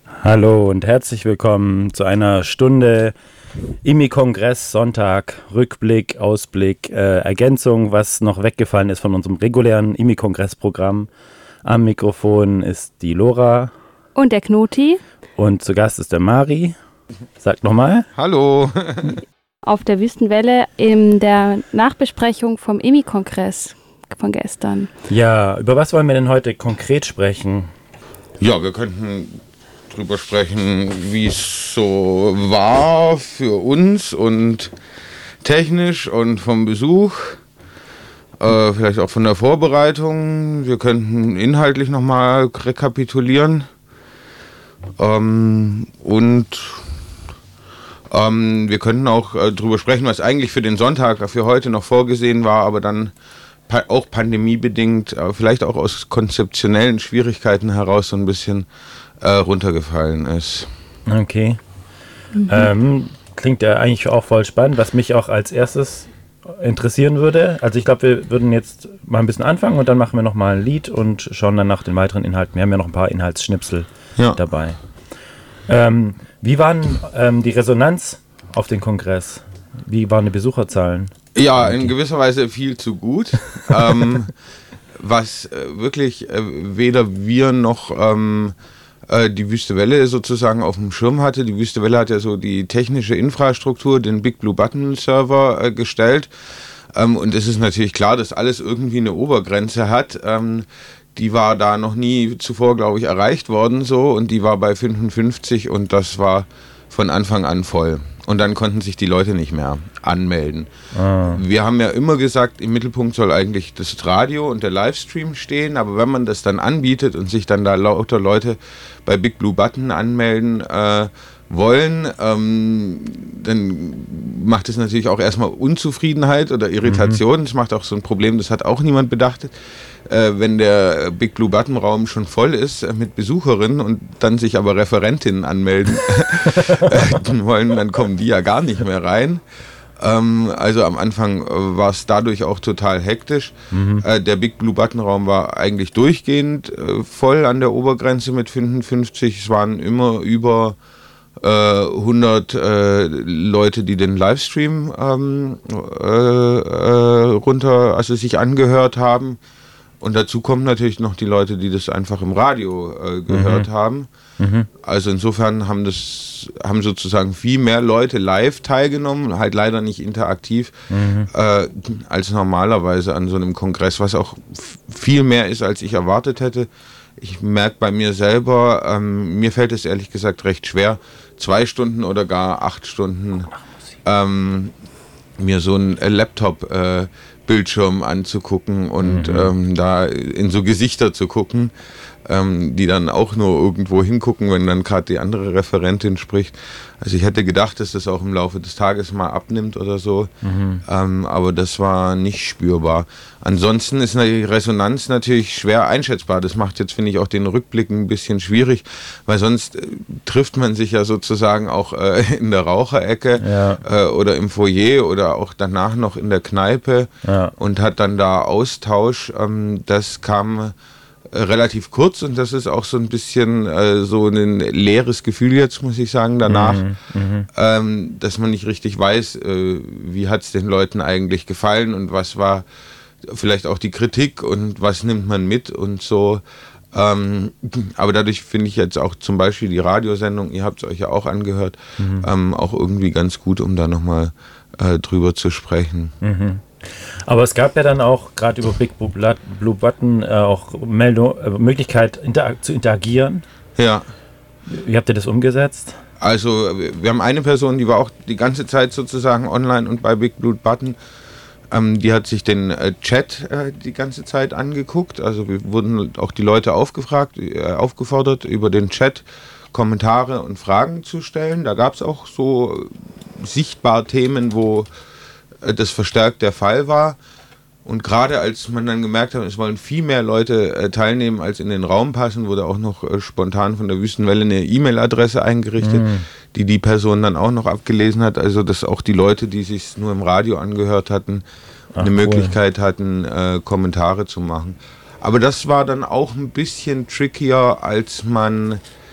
Hallo und herzlich willkommen zu einer Stunde IMI-Kongress Sonntag, Rückblick, Ausblick, Ergänzung, was noch weggefallen ist von unserem regulären IMI-Kongress-Programm. Am Mikrofon ist die Lora. Und der Knoti. Und zu Gast ist der Mari. Sagt nochmal. Hallo. Auf der Wüstenwelle in der Nachbesprechung vom IMI-Kongress von gestern. Ja, über was wollen wir denn heute konkret sprechen? Ja, wir könnten drüber sprechen, wie es so war für uns und technisch und vom Besuch, vielleicht auch von der Vorbereitung. Wir könnten inhaltlich nochmal rekapitulieren und wir könnten auch drüber sprechen, was eigentlich für den Sonntag, für heute noch vorgesehen war, aber dann auch pandemiebedingt, vielleicht auch aus konzeptionellen Schwierigkeiten heraus so ein bisschen runtergefallen ist. Okay. Klingt ja eigentlich auch voll spannend, was mich auch als erstes interessieren würde. Also ich glaube, wir würden jetzt mal ein bisschen anfangen und dann machen wir nochmal ein Lied und schauen dann nach den weiteren Inhalten. Wir haben ja noch ein paar Inhaltsschnipsel dabei. Wie waren die Resonanz auf den Kongress? Wie waren die Besucherzahlen? Ja, in gewisser Weise viel zu gut. Was wirklich weder wir noch die Wüste Welle sozusagen auf dem Schirm hatte. Die Wüste Welle hat ja so die technische Infrastruktur, den Big Blue Button Server gestellt. Und es ist natürlich klar, dass alles irgendwie eine Obergrenze hat. Die war da noch nie zuvor, glaube ich, erreicht worden so. Und die war bei 55 und das war von Anfang an voll. Und dann konnten sich die Leute nicht mehr anmelden. Wir haben ja immer gesagt, im Mittelpunkt soll eigentlich das Radio und der Livestream stehen, aber wenn man das dann anbietet und sich dann da lauter Leute bei Big Blue Button anmelden wollen, dann macht es natürlich auch erstmal Unzufriedenheit oder Irritation. Das macht auch so ein Problem, das hat auch niemand bedacht. Wenn der Big Blue Button Raum schon voll ist mit Besucherinnen und dann sich aber Referentinnen anmelden wollen, dann kommen die ja gar nicht mehr rein. Also am Anfang war es dadurch auch total hektisch. Der Big Blue Button Raum war eigentlich durchgehend voll an der Obergrenze mit 55. Es waren immer über 100 Leute, die den Livestream sich angehört haben. Und dazu kommen natürlich noch die Leute, die das einfach im Radio gehört haben. Also insofern haben sozusagen viel mehr Leute live teilgenommen, halt leider nicht interaktiv, als normalerweise an so einem Kongress, was auch viel mehr ist, als ich erwartet hätte. Ich merke bei mir selber, mir fällt es ehrlich gesagt recht schwer, 2 Stunden oder gar 8 Stunden mir so einen Laptop-Bildschirm anzugucken und da in so Gesichter zu gucken, die dann auch nur irgendwo hingucken, wenn dann gerade die andere Referentin spricht. Also ich hätte gedacht, dass das auch im Laufe des Tages mal abnimmt oder so, aber das war nicht spürbar. Ansonsten ist die Resonanz natürlich schwer einschätzbar. Das macht jetzt, finde ich, auch den Rückblick ein bisschen schwierig, weil sonst trifft man sich ja sozusagen auch in der Raucherecke oder im Foyer oder auch danach noch in der Kneipe und hat dann da Austausch. Das kam relativ kurz und das ist auch so ein bisschen so ein leeres Gefühl jetzt, muss ich sagen, danach, dass man nicht richtig weiß, wie hat es den Leuten eigentlich gefallen und was war vielleicht auch die Kritik und was nimmt man mit und so. Aber dadurch finde ich jetzt auch zum Beispiel die Radiosendung, ihr habt es euch ja auch angehört, auch irgendwie ganz gut, um da nochmal drüber zu sprechen. Aber es gab ja dann auch gerade über Big Blue Button auch Möglichkeit zu interagieren. Ja. Wie habt ihr das umgesetzt? Also wir haben eine Person, die war auch die ganze Zeit sozusagen online und bei Big Blue Button. Die hat sich den Chat die ganze Zeit angeguckt. Also wir wurden auch die Leute aufgefordert, über den Chat Kommentare und Fragen zu stellen. Da gab es auch so sichtbar Themen, wo das verstärkt der Fall war. Und gerade als man dann gemerkt hat, es wollen viel mehr Leute teilnehmen, als in den Raum passen, wurde auch noch spontan von der Wüstenwelle eine E-Mail-Adresse eingerichtet, die Person dann auch noch abgelesen hat. Also dass auch die Leute, die sich nur im Radio angehört hatten, eine Möglichkeit hatten, Kommentare zu machen. Aber das war dann auch ein bisschen trickier, als man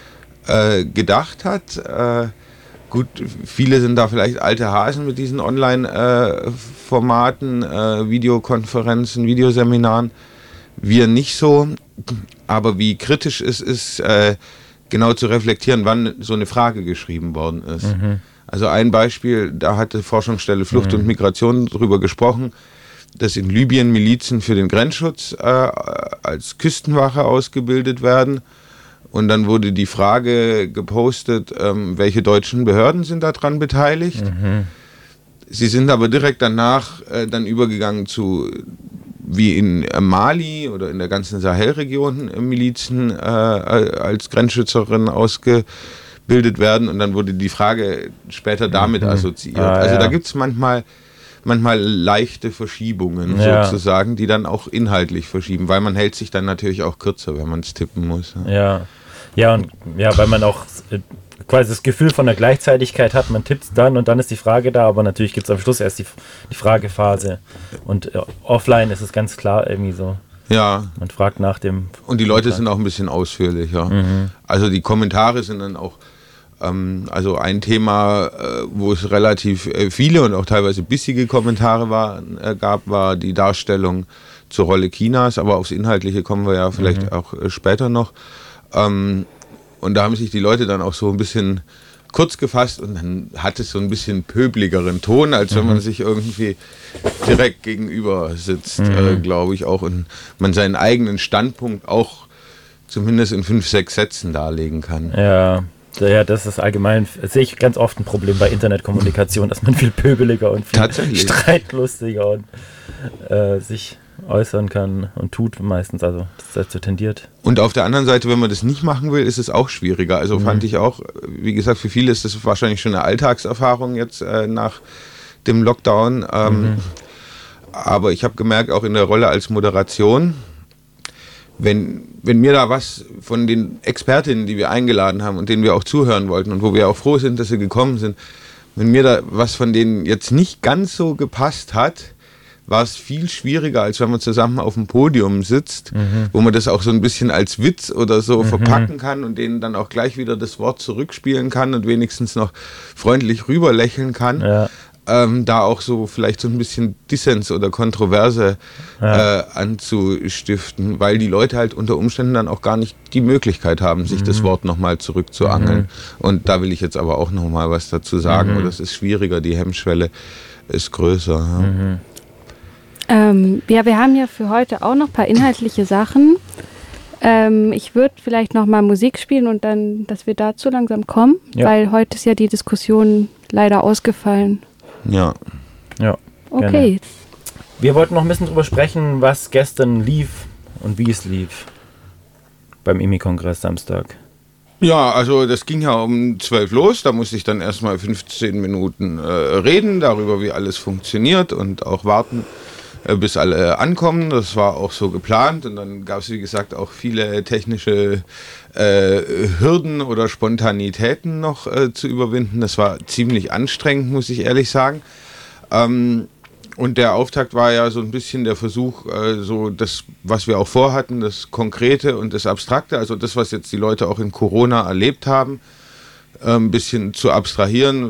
gedacht hat. Gut, viele sind da vielleicht alte Hasen mit diesen Online-Formaten, Videokonferenzen, Videoseminaren. Wir nicht so, aber wie kritisch es ist, genau zu reflektieren, wann so eine Frage geschrieben worden ist. Also ein Beispiel, da hatte Forschungsstelle Flucht und Migration darüber gesprochen, dass in Libyen Milizen für den Grenzschutz als Küstenwache ausgebildet werden. Und dann wurde die Frage gepostet, welche deutschen Behörden sind daran beteiligt. Sie sind aber direkt danach dann übergegangen zu, wie in Mali oder in der ganzen Sahelregion Milizen als Grenzschützerin ausgebildet werden. Und dann wurde die Frage später damit assoziiert. Also da gibt es manchmal leichte Verschiebungen sozusagen, die dann auch inhaltlich verschieben, weil man hält sich dann natürlich auch kürzer, wenn man es tippen muss. Weil man auch quasi das Gefühl von der Gleichzeitigkeit hat, man tippt dann und dann ist die Frage da, aber natürlich gibt es am Schluss erst die Fragephase und offline ist es ganz klar irgendwie so. Ja. Man fragt nach dem... Und die Leute sind auch ein bisschen ausführlicher. Also die Kommentare sind dann auch also ein Thema, wo es relativ viele und auch teilweise bissige Kommentare gab, war die Darstellung zur Rolle Chinas, aber aufs Inhaltliche kommen wir ja vielleicht auch später noch. Und da haben sich die Leute dann auch so ein bisschen kurz gefasst und dann hat es so ein bisschen pöbeligeren Ton, als wenn man sich irgendwie direkt gegenüber sitzt, glaube ich auch. Und man seinen eigenen Standpunkt auch zumindest in 5, 6 Sätzen darlegen kann. Ja, das ist allgemein, das sehe ich ganz oft ein Problem bei Internetkommunikation, dass man viel pöbeliger und viel streitlustiger und sich äußern kann und tut meistens, also das dazu tendiert. Und auf der anderen Seite, wenn man das nicht machen will, ist es auch schwieriger. Also fand ich auch, wie gesagt, für viele ist das wahrscheinlich schon eine Alltagserfahrung jetzt nach dem Lockdown. Aber ich habe gemerkt, auch in der Rolle als Moderation, wenn mir da was von den Expertinnen, die wir eingeladen haben und denen wir auch zuhören wollten und wo wir auch froh sind, dass sie gekommen sind, wenn mir da was von denen jetzt nicht ganz so gepasst hat, war es viel schwieriger, als wenn man zusammen auf dem Podium sitzt, wo man das auch so ein bisschen als Witz oder so verpacken kann und denen dann auch gleich wieder das Wort zurückspielen kann und wenigstens noch freundlich rüber lächeln kann. Ja. Da auch so vielleicht so ein bisschen Dissens oder Kontroverse anzustiften, weil die Leute halt unter Umständen dann auch gar nicht die Möglichkeit haben, sich das Wort nochmal zurückzuangeln. Und da will ich jetzt aber auch nochmal was dazu sagen. Oder es ist schwieriger, die Hemmschwelle ist größer. Wir haben ja für heute auch noch ein paar inhaltliche Sachen. Ich würde vielleicht noch mal Musik spielen und dann, dass wir dazu langsam kommen, weil heute ist ja die Diskussion leider ausgefallen. Ja. Okay. Gerne. Wir wollten noch ein bisschen drüber sprechen, was gestern lief und wie es lief beim IMI-Kongress Samstag. Ja, also das ging ja um 12 los, da musste ich dann erstmal 15 Minuten reden darüber, wie alles funktioniert und auch warten, bis alle ankommen. Das war auch so geplant und dann gab es, wie gesagt, auch viele technische Hürden oder Spontanitäten noch zu überwinden. Das war ziemlich anstrengend, muss ich ehrlich sagen. Und der Auftakt war ja so ein bisschen der Versuch, so das, was wir auch vorhatten, das Konkrete und das Abstrakte, also das, was jetzt die Leute auch in Corona erlebt haben, ein bisschen zu abstrahieren,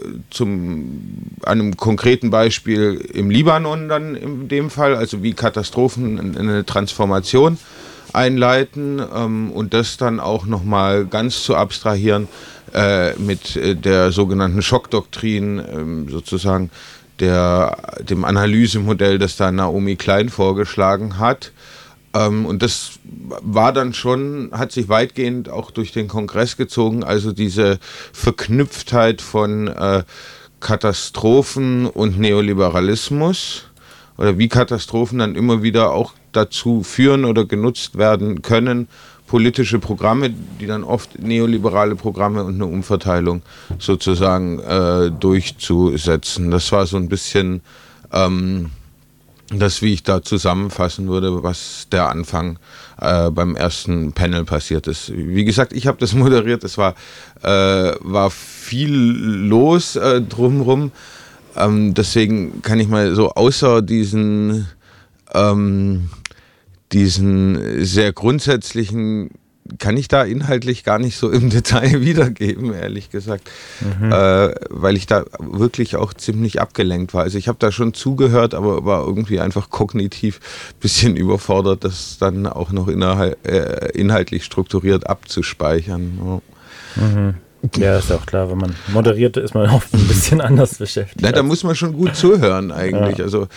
an einem konkreten Beispiel im Libanon dann in dem Fall, also wie Katastrophen eine Transformation einleiten und das dann auch nochmal ganz zu abstrahieren mit der sogenannten Schockdoktrin, sozusagen dem Analysemodell, das da Naomi Klein vorgeschlagen hat. Und das war dann schon, hat sich weitgehend auch durch den Kongress gezogen, also diese Verknüpftheit von Katastrophen und Neoliberalismus oder wie Katastrophen dann immer wieder auch dazu führen oder genutzt werden können, politische Programme, die dann oft neoliberale Programme und eine Umverteilung sozusagen durchzusetzen. Das war so ein bisschen das, wie ich da zusammenfassen würde, was der Anfang beim ersten Panel passiert ist. Wie gesagt, ich habe das moderiert, es war viel los drumherum. Deswegen kann ich mal so außer diesen sehr grundsätzlichen kann ich da inhaltlich gar nicht so im Detail wiedergeben, ehrlich gesagt, weil ich da wirklich auch ziemlich abgelenkt war. Also ich habe da schon zugehört, aber war irgendwie einfach kognitiv ein bisschen überfordert, das dann auch noch inhaltlich strukturiert abzuspeichern. Ja, ist ja auch klar, wenn man moderiert, ist man oft ein bisschen anders beschäftigt. Na, da muss man schon gut zuhören eigentlich. Ja. Also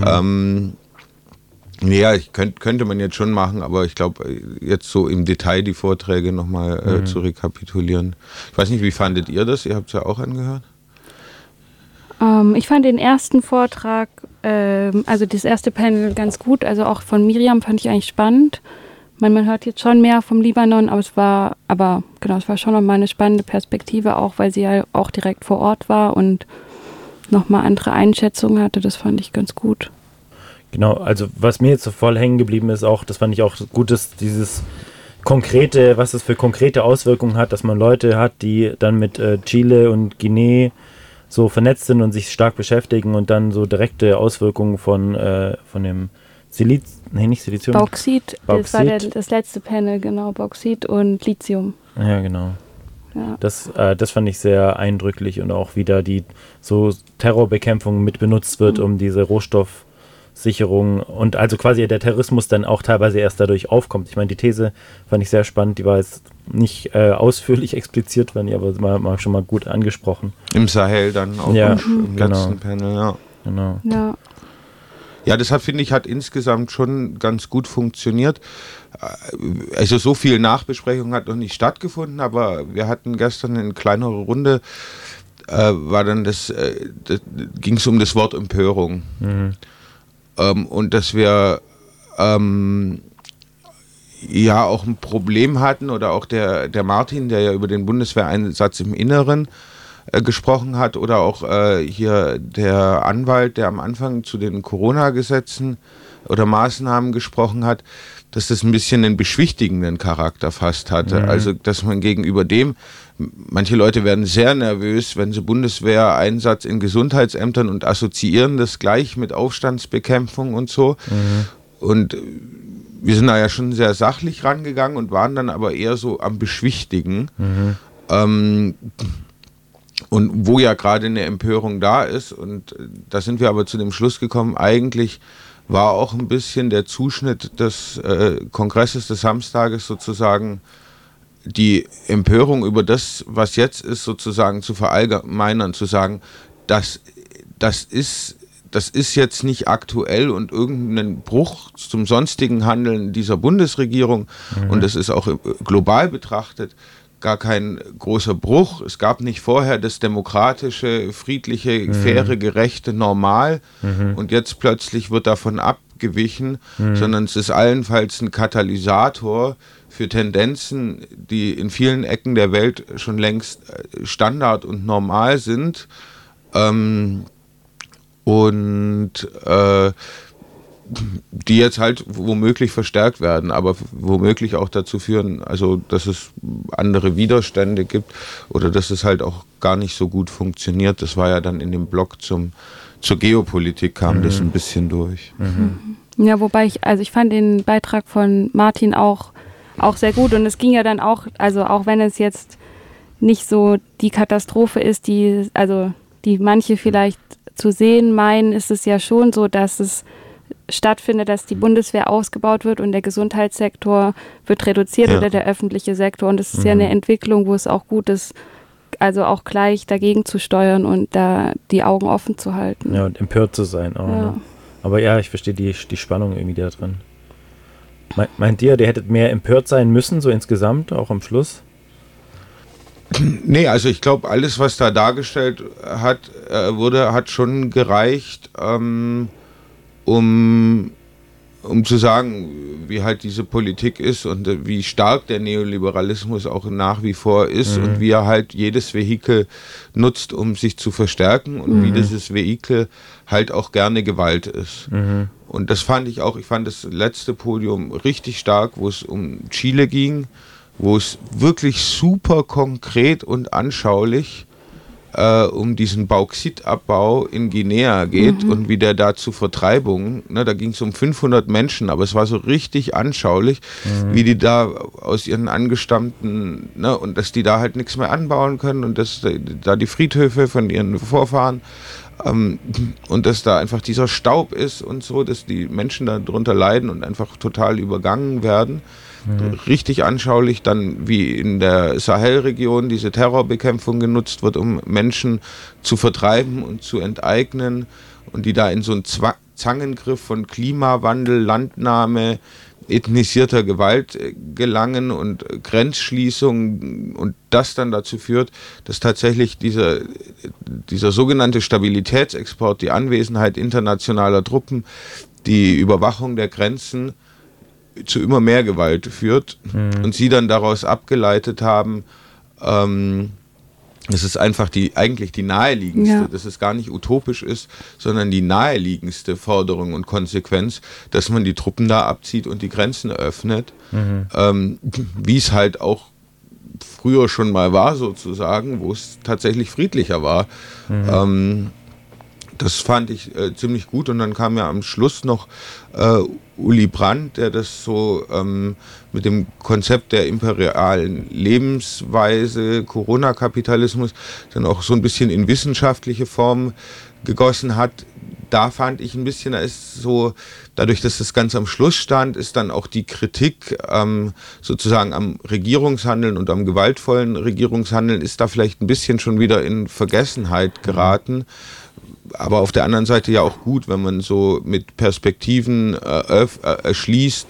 ja, könnte man jetzt schon machen, aber ich glaube, jetzt so im Detail die Vorträge nochmal zu rekapitulieren. Ich weiß nicht, wie fandet ihr das? Ihr habt es ja auch angehört. Ich fand den ersten Vortrag, also das erste Panel ganz gut, also auch von Miriam fand ich eigentlich spannend. Man hört jetzt schon mehr vom Libanon, aber es war schon nochmal eine spannende Perspektive, auch weil sie ja auch direkt vor Ort war und nochmal andere Einschätzungen hatte. Das fand ich ganz gut. Genau, also was mir jetzt so voll hängen geblieben ist, auch, das fand ich auch gut, dass dieses konkrete, was es für konkrete Auswirkungen hat, dass man Leute hat, die dann mit Chile und Guinea so vernetzt sind und sich stark beschäftigen und dann so direkte Auswirkungen von dem Silizium. Bauxit, das war das letzte Panel, genau, Bauxit und Lithium. Ja, genau. Ja. Das fand ich sehr eindrücklich und auch wieder die so Terrorbekämpfung mit benutzt wird, um diese Rohstoffsicherung und also quasi der Terrorismus dann auch teilweise erst dadurch aufkommt. Ich meine, die These fand ich sehr spannend, die war jetzt nicht ausführlich expliziert, fand ich aber mal schon mal gut angesprochen. Im Sahel dann auch im letzten Panel, ja. Genau. Ja, das finde ich, hat insgesamt schon ganz gut funktioniert. Also so viel Nachbesprechung hat noch nicht stattgefunden, aber wir hatten gestern eine kleinere Runde, ging es um das Wort Empörung. Und dass wir ja auch ein Problem hatten, oder auch der Martin, der ja über den Bundeswehreinsatz im Inneren gesprochen hat, oder auch hier der Anwalt, der am Anfang zu den Corona-Gesetzen oder Maßnahmen gesprochen hat, dass das ein bisschen einen beschwichtigenden Charakter fast hatte. Also, dass man gegenüber dem, manche Leute werden sehr nervös, wenn sie Bundeswehreinsatz in Gesundheitsämtern und assoziieren das gleich mit Aufstandsbekämpfung und so. Und wir sind da ja schon sehr sachlich rangegangen und waren dann aber eher so am Beschwichtigen. Und wo ja gerade eine Empörung da ist, und da sind wir aber zu dem Schluss gekommen, eigentlich war auch ein bisschen der Zuschnitt des Kongresses des Samstages sozusagen die Empörung über das, was jetzt ist, sozusagen zu verallgemeinern, zu sagen, das ist jetzt nicht aktuell und irgendein Bruch zum sonstigen Handeln dieser Bundesregierung, und das ist auch global betrachtet gar kein großer Bruch. Es gab nicht vorher das demokratische, friedliche, faire, gerechte Normal, und jetzt plötzlich wird davon abgewichen, sondern es ist allenfalls ein Katalysator für Tendenzen, die in vielen Ecken der Welt schon längst Standard und normal sind, die jetzt halt womöglich verstärkt werden, aber womöglich auch dazu führen, also dass es andere Widerstände gibt oder dass es halt auch gar nicht so gut funktioniert. Das war ja dann in dem Blog zur Geopolitik kam das ein bisschen durch. Ja, wobei ich fand den Beitrag von Martin auch sehr gut, und es ging ja dann auch, also auch wenn es jetzt nicht so die Katastrophe ist, die manche vielleicht zu sehen meinen, ist es ja schon so, dass es stattfindet, dass die Bundeswehr ausgebaut wird und der Gesundheitssektor wird reduziert oder der öffentliche Sektor. Und das ist ja eine Entwicklung, wo es auch gut ist, also auch gleich dagegen zu steuern und da die Augen offen zu halten. Ja, und empört zu sein auch. Ja. Ne? Aber ja, ich verstehe die Spannung irgendwie da drin. Meint ihr, der hättet mehr empört sein müssen, so insgesamt, auch am Schluss? Nee, also ich glaube, alles, was da dargestellt wurde, hat schon gereicht, um zu sagen, wie halt diese Politik ist und wie stark der Neoliberalismus auch nach wie vor ist und wie er halt jedes Vehikel nutzt, um sich zu verstärken, und wie dieses Vehikel halt auch gerne Gewalt ist. Und das fand ich fand das letzte Podium richtig stark, wo es um Chile ging, wo es wirklich super konkret und anschaulich um diesen Bauxitabbau in Guinea geht und wie der da zu Vertreibung, ne, da ging es um 500 Menschen, aber es war so richtig anschaulich, wie die da aus ihren angestammten, ne, und dass die da halt nichts mehr anbauen können und dass da die Friedhöfe von ihren Vorfahren und dass da einfach dieser Staub ist und so, dass die Menschen da drunter leiden und einfach total übergangen werden. Richtig anschaulich dann, wie in der Sahelregion diese Terrorbekämpfung genutzt wird, um Menschen zu vertreiben und zu enteignen und die da in so einen Zangengriff von Klimawandel, Landnahme, ethnisierter Gewalt gelangen und Grenzschließung und das dann dazu führt, dass tatsächlich dieser sogenannte Stabilitätsexport, die Anwesenheit internationaler Truppen, die Überwachung der Grenzen zu immer mehr Gewalt führt und sie dann daraus abgeleitet haben, das ist einfach eigentlich die naheliegendste, dass es gar nicht utopisch ist, sondern die naheliegendste Forderung und Konsequenz, dass man die Truppen da abzieht und die Grenzen öffnet, wie es halt auch früher schon mal war sozusagen, wo es tatsächlich friedlicher war. Das fand ich ziemlich gut und dann kam ja am Schluss noch Uli Brandt, der das so mit dem Konzept der imperialen Lebensweise, Corona-Kapitalismus, dann auch so ein bisschen in wissenschaftliche Form gegossen hat. Da fand ich ein bisschen, da ist so, dadurch, dass das ganz am Schluss stand, ist dann auch die Kritik sozusagen am Regierungshandeln und am gewaltvollen Regierungshandeln ist da vielleicht ein bisschen schon wieder in Vergessenheit geraten. Aber auf der anderen Seite ja auch gut, wenn man so mit Perspektiven erschließt,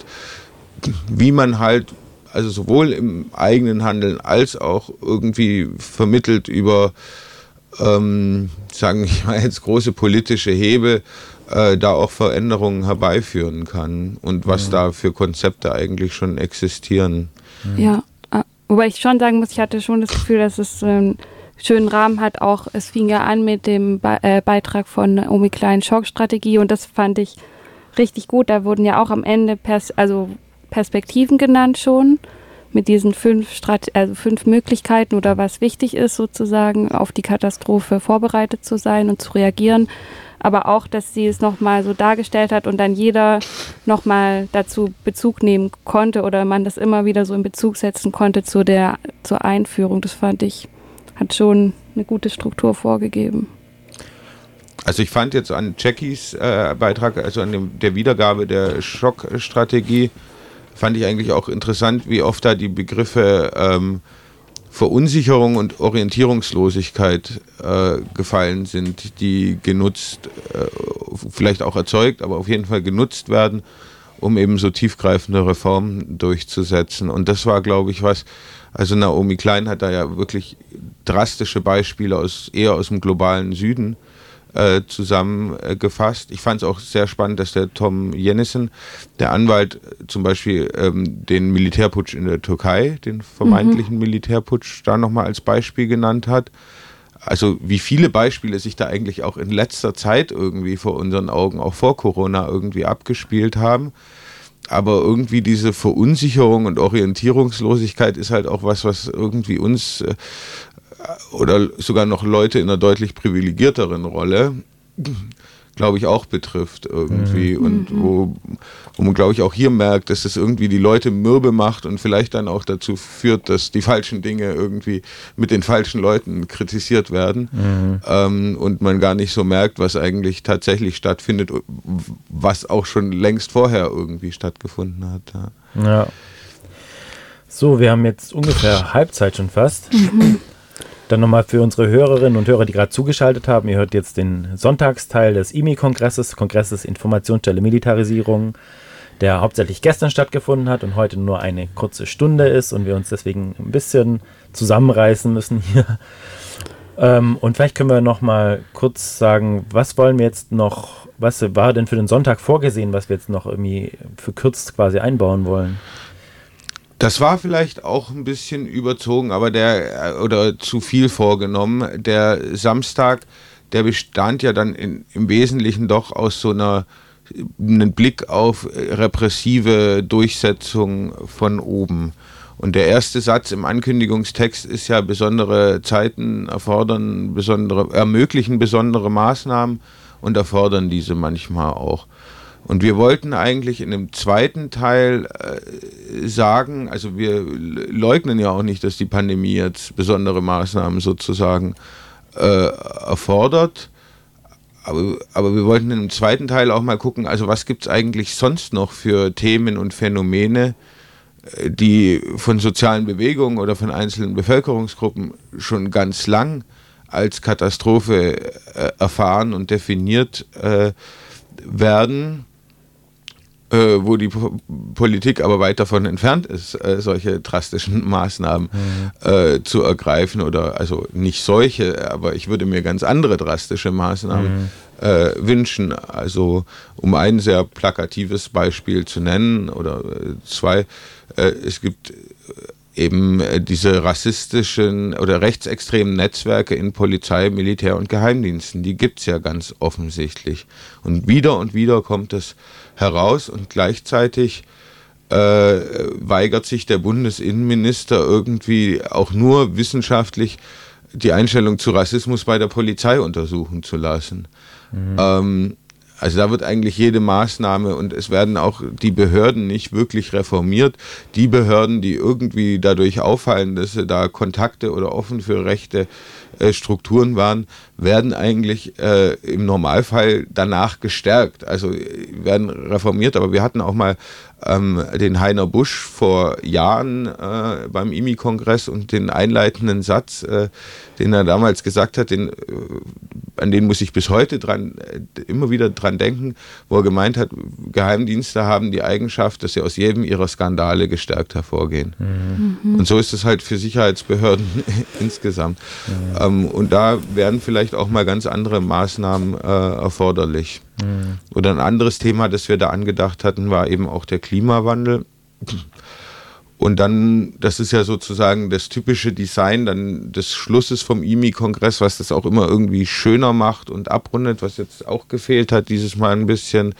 wie man halt, also sowohl im eigenen Handeln als auch irgendwie vermittelt über, sagen wir mal jetzt große politische Hebel, da auch Veränderungen herbeiführen kann und was da für Konzepte eigentlich schon existieren. Ja, wobei ich schon sagen muss, ich hatte schon das Gefühl, dass es schönen Rahmen hat auch, es fing ja an mit dem Beitrag von Naomi Klein Schockstrategie und das fand ich richtig gut. Da wurden ja auch am Ende Perspektiven genannt schon mit diesen 5 Möglichkeiten oder was wichtig ist sozusagen, auf die Katastrophe vorbereitet zu sein und zu reagieren. Aber auch, dass sie es nochmal so dargestellt hat und dann jeder nochmal dazu Bezug nehmen konnte oder man das immer wieder so in Bezug setzen konnte zur Einführung. Das fand ich, hat schon eine gute Struktur vorgegeben. Also ich fand jetzt an Jackies Beitrag, also an der Wiedergabe der Schockstrategie, fand ich eigentlich auch interessant, wie oft da die Begriffe Verunsicherung und Orientierungslosigkeit gefallen sind, die genutzt, vielleicht auch erzeugt, aber auf jeden Fall genutzt werden, um eben so tiefgreifende Reformen durchzusetzen. Und das war, glaube ich, was, also Naomi Klein hat da ja wirklich drastische Beispiele eher aus dem globalen Süden zusammengefasst. Ich fand es auch sehr spannend, dass der Tom Jennison, der Anwalt, zum Beispiel den Militärputsch in der Türkei, den vermeintlichen Militärputsch, da nochmal als Beispiel genannt hat. Also wie viele Beispiele sich da eigentlich auch in letzter Zeit irgendwie vor unseren Augen, auch vor Corona irgendwie abgespielt haben. Aber irgendwie diese Verunsicherung und Orientierungslosigkeit ist halt auch was irgendwie uns oder sogar noch Leute in einer deutlich privilegierteren Rolle, glaube ich, auch betrifft irgendwie. Und wo man, glaube ich, auch hier merkt, dass das irgendwie die Leute mürbe macht und vielleicht dann auch dazu führt, dass die falschen Dinge irgendwie mit den falschen Leuten kritisiert werden und man gar nicht so merkt, was eigentlich tatsächlich stattfindet, was auch schon längst vorher irgendwie stattgefunden hat. Ja. So, wir haben jetzt ungefähr Halbzeit schon fast. Dann nochmal für unsere Hörerinnen und Hörer, die gerade zugeschaltet haben. Ihr hört jetzt den Sonntagsteil des IMI-Kongresses, Kongresses Informationsstelle Militarisierung, der hauptsächlich gestern stattgefunden hat und heute nur eine kurze Stunde ist und wir uns deswegen ein bisschen zusammenreißen müssen hier. Und vielleicht können wir nochmal kurz sagen, was wollen wir jetzt noch, was war denn für den Sonntag vorgesehen, was wir jetzt noch irgendwie verkürzt quasi einbauen wollen? Das war vielleicht auch ein bisschen überzogen, aber oder zu viel vorgenommen. Der Samstag, der bestand ja dann im Wesentlichen doch aus so einen Blick auf repressive Durchsetzung von oben. Und der erste Satz im Ankündigungstext ist ja, besondere Zeiten ermöglichen besondere Maßnahmen und erfordern diese manchmal auch. Und wir wollten eigentlich in dem zweiten Teil sagen, also wir leugnen ja auch nicht, dass die Pandemie jetzt besondere Maßnahmen sozusagen erfordert, aber wir wollten in dem zweiten Teil auch mal gucken, also was gibt es eigentlich sonst noch für Themen und Phänomene, die von sozialen Bewegungen oder von einzelnen Bevölkerungsgruppen schon ganz lang als Katastrophe erfahren und definiert werden, wo die Politik aber weit davon entfernt ist, solche drastischen Maßnahmen zu ergreifen, oder also nicht solche, aber ich würde mir ganz andere drastische Maßnahmen wünschen. Also um ein sehr plakatives Beispiel zu nennen oder zwei, es gibt eben diese rassistischen oder rechtsextremen Netzwerke in Polizei, Militär und Geheimdiensten, die gibt es ja ganz offensichtlich. Und wieder kommt es heraus, und gleichzeitig weigert sich der Bundesinnenminister irgendwie auch nur wissenschaftlich die Einstellung zu Rassismus bei der Polizei untersuchen zu lassen. Also da wird eigentlich jede Maßnahme, und es werden auch die Behörden nicht wirklich reformiert. Die Behörden, die irgendwie dadurch auffallen, dass sie da Kontakte oder offen für rechte Strukturen waren, werden eigentlich im Normalfall danach gestärkt. Also werden reformiert, aber wir hatten auch mal den Heiner Busch vor Jahren beim IMI-Kongress, und den einleitenden Satz, den er damals gesagt hat, an den muss ich bis heute immer wieder dran denken, wo er gemeint hat, Geheimdienste haben die Eigenschaft, dass sie aus jedem ihrer Skandale gestärkt hervorgehen. Und so ist es halt für Sicherheitsbehörden insgesamt. Und da werden vielleicht auch mal ganz andere Maßnahmen erforderlich. Oder ein anderes Thema, das wir da angedacht hatten, war eben auch der Klimawandel. Und dann, das ist ja sozusagen das typische Design dann des Schlusses vom IMI-Kongress, was das auch immer irgendwie schöner macht und abrundet, was jetzt auch gefehlt hat dieses Mal ein bisschen,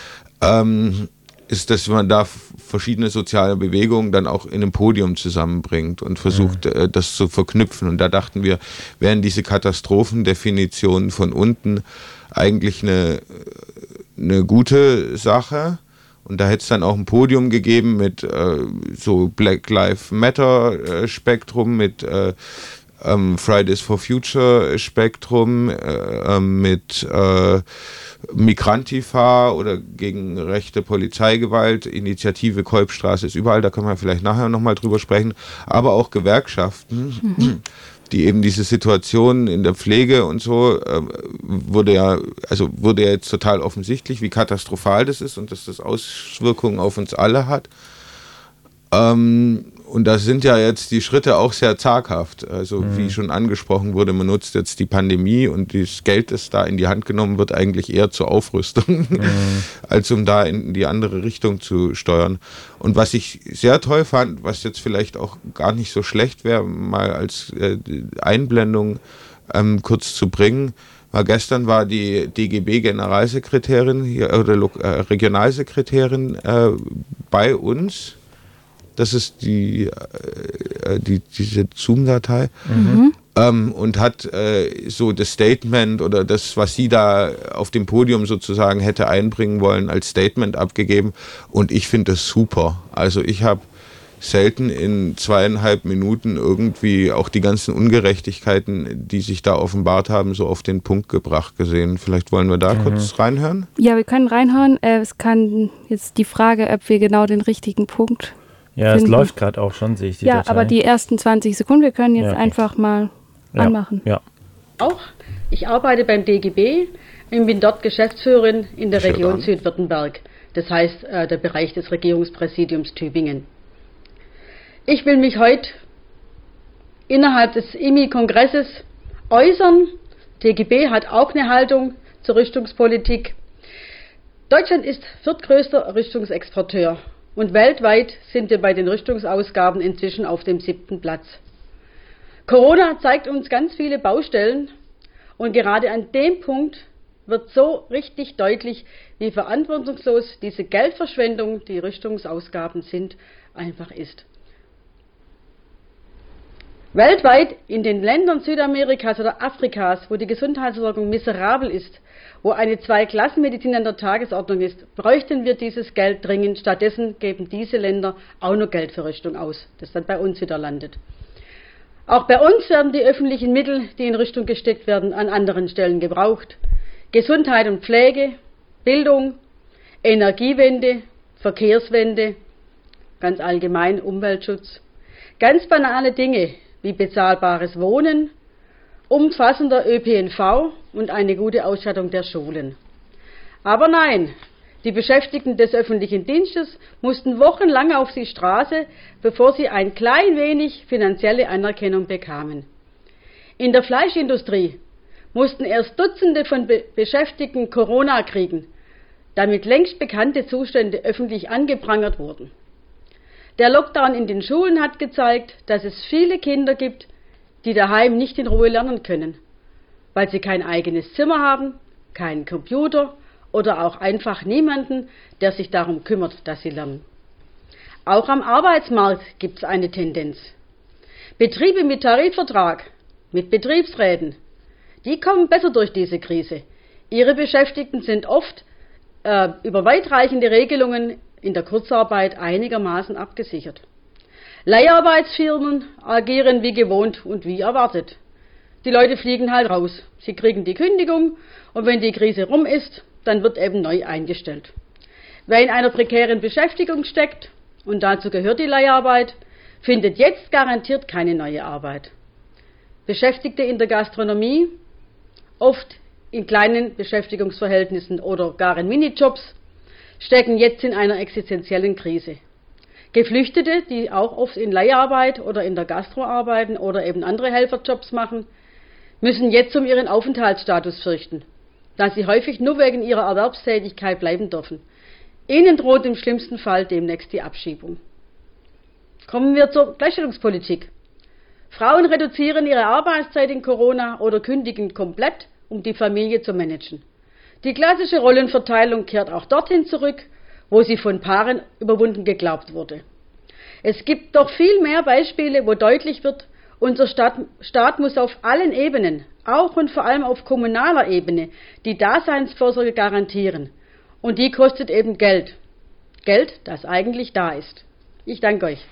ist, dass man da verschiedene soziale Bewegungen dann auch in einem Podium zusammenbringt und versucht, das zu verknüpfen. Und da dachten wir, wären diese Katastrophendefinitionen von unten eigentlich eine gute Sache. Und da hätte es dann auch ein Podium gegeben mit so Black Lives Matter Spektrum, mit Fridays for Future Spektrum, mit Migrantifa oder gegen rechte Polizeigewalt, Initiative Kolbstraße ist überall, da können wir vielleicht nachher nochmal drüber sprechen, aber auch Gewerkschaften, die eben diese Situation in der Pflege und so, wurde ja jetzt total offensichtlich, wie katastrophal das ist und dass das Auswirkungen auf uns alle hat. Und da sind ja jetzt die Schritte auch sehr zaghaft. Also wie schon angesprochen wurde, man nutzt jetzt die Pandemie und das Geld, das da in die Hand genommen wird, eigentlich eher zur Aufrüstung, als um da in die andere Richtung zu steuern. Und was ich sehr toll fand, was jetzt vielleicht auch gar nicht so schlecht wäre, mal als Einblendung kurz zu bringen, gestern war die DGB-Generalsekretärin oder Regionalsekretärin bei uns. Das ist diese Zoom-Datei. Und hat so das Statement oder das, was sie da auf dem Podium sozusagen hätte einbringen wollen, als Statement abgegeben. Und ich finde das super. Also ich habe selten in 2,5 Minuten irgendwie auch die ganzen Ungerechtigkeiten, die sich da offenbart haben, so auf den Punkt gebracht gesehen. Vielleicht wollen wir da kurz reinhören? Ja, wir können reinhören. Es kann jetzt die Frage, ob wir genau den richtigen Punkt Ja, finden. Es läuft gerade auch schon, sehe ich die Datei. Ja, aber die ersten 20 Sekunden, wir können jetzt einfach mal anmachen. Ja. Auch, ich arbeite beim DGB und bin dort Geschäftsführerin in der Region Südwürttemberg, das heißt der Bereich des Regierungspräsidiums Tübingen. Ich will mich heute innerhalb des IMI-Kongresses äußern. DGB hat auch eine Haltung zur Rüstungspolitik. Deutschland ist viertgrößter Rüstungsexporteur. Und weltweit sind wir bei den Rüstungsausgaben inzwischen auf dem 7. Platz. Corona zeigt uns ganz viele Baustellen und gerade an dem Punkt wird so richtig deutlich, wie verantwortungslos diese Geldverschwendung, die Rüstungsausgaben sind, einfach ist. Weltweit in den Ländern Südamerikas oder Afrikas, wo die Gesundheitsversorgung miserabel ist, wo eine Zweiklassenmedizin an der Tagesordnung ist, bräuchten wir dieses Geld dringend. Stattdessen geben diese Länder auch noch Geld für Rüstung aus, das dann bei uns wieder landet. Auch bei uns werden die öffentlichen Mittel, die in Rüstung gesteckt werden, an anderen Stellen gebraucht. Gesundheit und Pflege, Bildung, Energiewende, Verkehrswende, ganz allgemein Umweltschutz. Ganz banale Dinge wie bezahlbares Wohnen, umfassender ÖPNV und eine gute Ausstattung der Schulen. Aber nein, die Beschäftigten des öffentlichen Dienstes mussten wochenlang auf die Straße, bevor sie ein klein wenig finanzielle Anerkennung bekamen. In der Fleischindustrie mussten erst Dutzende von Beschäftigten Corona kriegen, damit längst bekannte Zustände öffentlich angeprangert wurden. Der Lockdown in den Schulen hat gezeigt, dass es viele Kinder gibt, die daheim nicht in Ruhe lernen können, weil sie kein eigenes Zimmer haben, keinen Computer oder auch einfach niemanden, der sich darum kümmert, dass sie lernen. Auch am Arbeitsmarkt gibt es eine Tendenz. Betriebe mit Tarifvertrag, mit Betriebsräten, die kommen besser durch diese Krise. Ihre Beschäftigten sind oft über weitreichende Regelungen in der Kurzarbeit einigermaßen abgesichert. Leiharbeitsfirmen agieren wie gewohnt und wie erwartet. Die Leute fliegen halt raus. Sie kriegen die Kündigung und wenn die Krise rum ist, dann wird eben neu eingestellt. Wer in einer prekären Beschäftigung steckt, und dazu gehört die Leiharbeit, findet jetzt garantiert keine neue Arbeit. Beschäftigte in der Gastronomie, oft in kleinen Beschäftigungsverhältnissen oder gar in Minijobs, stecken jetzt in einer existenziellen Krise. Geflüchtete, die auch oft in Leiharbeit oder in der Gastro arbeiten oder eben andere Helferjobs machen, müssen jetzt um ihren Aufenthaltsstatus fürchten, da sie häufig nur wegen ihrer Erwerbstätigkeit bleiben dürfen. Ihnen droht im schlimmsten Fall demnächst die Abschiebung. Kommen wir zur Gleichstellungspolitik. Frauen reduzieren ihre Arbeitszeit in Corona oder kündigen komplett, um die Familie zu managen. Die klassische Rollenverteilung kehrt auch dorthin zurück, wo sie von Paaren überwunden geglaubt wurde. Es gibt doch viel mehr Beispiele, wo deutlich wird, unser Staat muss auf allen Ebenen, auch und vor allem auf kommunaler Ebene, die Daseinsvorsorge garantieren. Und die kostet eben Geld. Geld, das eigentlich da ist. Ich danke euch.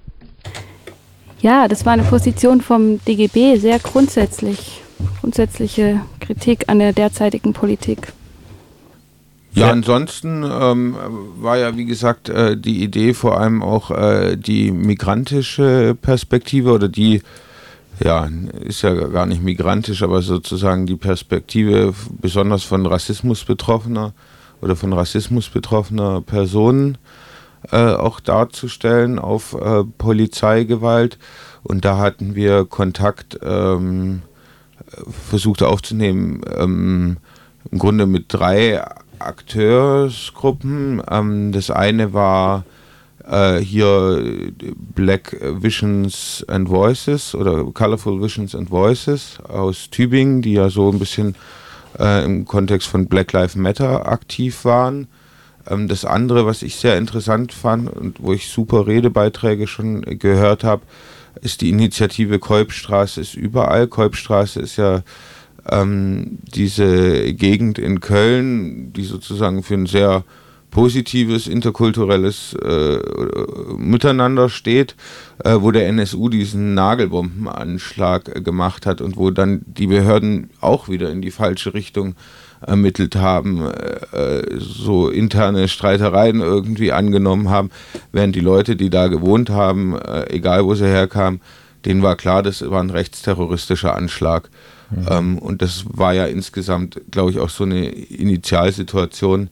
Ja, das war eine Position vom DGB, sehr grundsätzliche Kritik an der derzeitigen Politik. Ja, ansonsten war ja, wie gesagt, die Idee vor allem auch die migrantische Perspektive oder die, ja, ist ja gar nicht migrantisch, aber sozusagen die Perspektive besonders von Rassismus betroffener oder von Rassismus betroffener Personen auch darzustellen auf Polizeigewalt. Und da hatten wir Kontakt versucht aufzunehmen, im Grunde mit 3 Akteursgruppen. Das eine war hier Black Visions and Voices oder Colorful Visions and Voices aus Tübingen, die ja so ein bisschen im Kontext von Black Lives Matter aktiv waren. Das andere, was ich sehr interessant fand und wo ich super Redebeiträge schon gehört habe, ist die Initiative Kolbstraße ist überall. Kolbstraße ist ja diese Gegend in Köln, die sozusagen für ein sehr positives, interkulturelles Miteinander steht, wo der NSU diesen Nagelbombenanschlag gemacht hat und wo dann die Behörden auch wieder in die falsche Richtung ermittelt haben, so interne Streitereien irgendwie angenommen haben, während die Leute, die da gewohnt haben, egal wo sie herkamen, denen war klar, das war ein rechtsterroristischer Anschlag. Und das war ja insgesamt, glaube ich, auch so eine Initialsituation,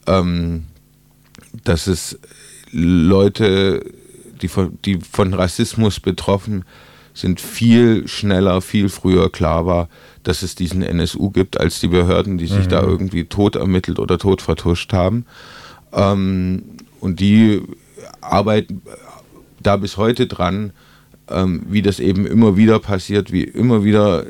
dass es Leute, die von Rassismus betroffen sind, viel schneller, viel früher klar war, dass es diesen NSU gibt, als die Behörden, die sich da irgendwie tot ermittelt oder tot vertuscht haben. Und die arbeiten da bis heute dran, wie das eben immer wieder passiert, wie immer wieder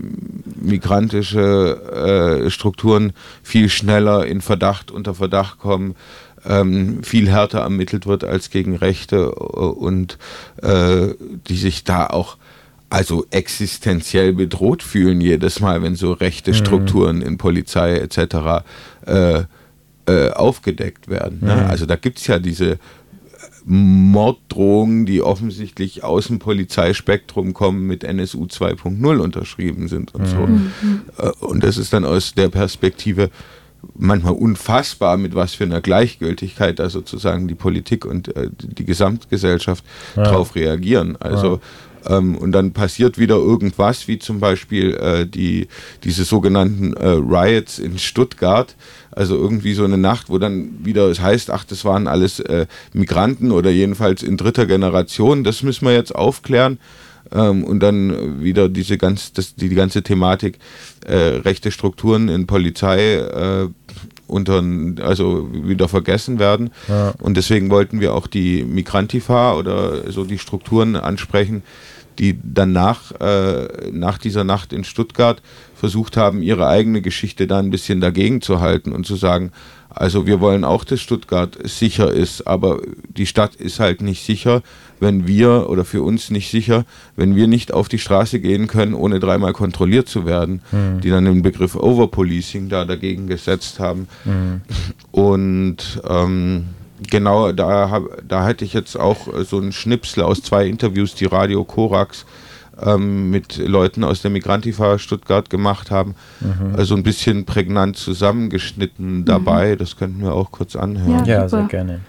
migrantische Strukturen viel schneller unter Verdacht kommen, viel härter ermittelt wird als gegen Rechte und die sich da auch also existenziell bedroht fühlen jedes Mal, wenn so rechte Strukturen in Polizei etc. Aufgedeckt werden. Ne? Also da gibt es ja diese Morddrohungen, die offensichtlich aus dem Polizeispektrum kommen, mit NSU 2.0 unterschrieben sind und so. Und das ist dann aus der Perspektive manchmal unfassbar, mit was für einer Gleichgültigkeit da sozusagen die Politik und die Gesamtgesellschaft drauf reagieren. Also und dann passiert wieder irgendwas, wie zum Beispiel diese sogenannten Riots in Stuttgart, also irgendwie so eine Nacht, wo dann wieder es heißt, ach, das waren alles Migranten oder jedenfalls in dritter Generation, das müssen wir jetzt aufklären. Und dann wieder die ganze Thematik rechte Strukturen in Polizei wieder vergessen werden. Ja. Und deswegen wollten wir auch die Migrantifa oder so die Strukturen ansprechen, die dann nach dieser Nacht in Stuttgart versucht haben, ihre eigene Geschichte da ein bisschen dagegen zu halten und zu sagen, also wir wollen auch, dass Stuttgart sicher ist, aber die Stadt ist halt nicht sicher, wenn wir, oder für uns nicht sicher, wenn wir nicht auf die Straße gehen können, ohne dreimal kontrolliert zu werden, die dann den Begriff Overpolicing da dagegen gesetzt haben. Und genau, da hätte ich jetzt auch so einen Schnipsel aus 2 Interviews, die Radio Korax mit Leuten aus der Migrantifa Stuttgart gemacht haben, also ein bisschen prägnant zusammengeschnitten dabei. Das könnten wir auch kurz anhören. Ja, sehr gerne.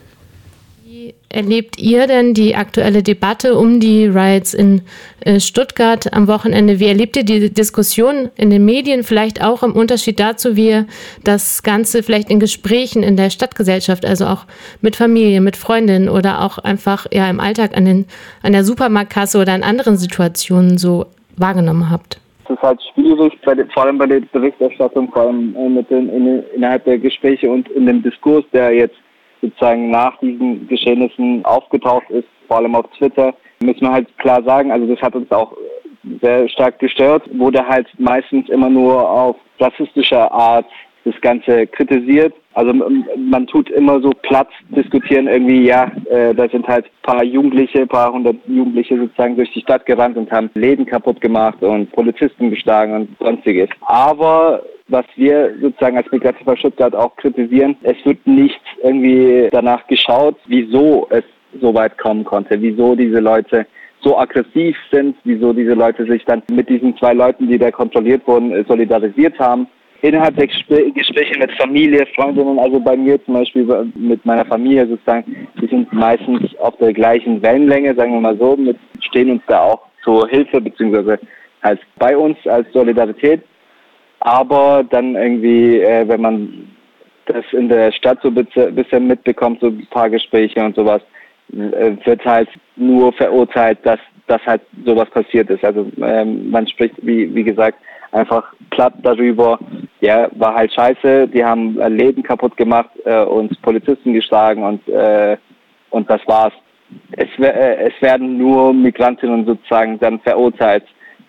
Wie erlebt ihr denn die aktuelle Debatte um die Riots in Stuttgart am Wochenende? Wie erlebt ihr die Diskussion in den Medien, vielleicht auch im Unterschied dazu, wie ihr das Ganze vielleicht in Gesprächen in der Stadtgesellschaft, also auch mit Familie, mit Freundinnen oder auch einfach im Alltag an der Supermarktkasse oder in anderen Situationen so wahrgenommen habt? Es ist halt schwierig, vor allem bei der Berichterstattung, vor allem innerhalb der Gespräche und in dem Diskurs, der jetzt sozusagen nach diesen Geschehnissen aufgetaucht ist, vor allem auf Twitter, müssen wir halt klar sagen, also das hat uns auch sehr stark gestört, wurde halt meistens immer nur auf rassistischer Art das Ganze kritisiert. Also man tut immer so platt diskutieren, irgendwie, da sind halt paar hundert Jugendliche sozusagen durch die Stadt gerannt und haben Läden kaputt gemacht und Polizisten geschlagen und sonstiges. Aber was wir sozusagen als Migrantifa Stuttgart auch kritisieren, es wird nicht irgendwie danach geschaut, wieso es so weit kommen konnte, wieso diese Leute so aggressiv sind, wieso diese Leute sich dann mit diesen 2 Leuten, die da kontrolliert wurden, solidarisiert haben. Innerhalb der Gespräche mit Familie, Freundinnen, also bei mir zum Beispiel mit meiner Familie sozusagen, die sind meistens auf der gleichen Wellenlänge, sagen wir mal so, stehen uns da auch zur Hilfe, beziehungsweise halt bei uns als Solidarität. Aber dann irgendwie, wenn man das in der Stadt so ein bisschen mitbekommt, so ein paar Gespräche und sowas, wird halt nur verurteilt, dass halt sowas passiert ist. Also man spricht, wie gesagt, einfach platt darüber, war halt scheiße, die haben Läden kaputt gemacht, uns Polizisten geschlagen und das war's. Es werden nur Migrantinnen sozusagen dann verurteilt,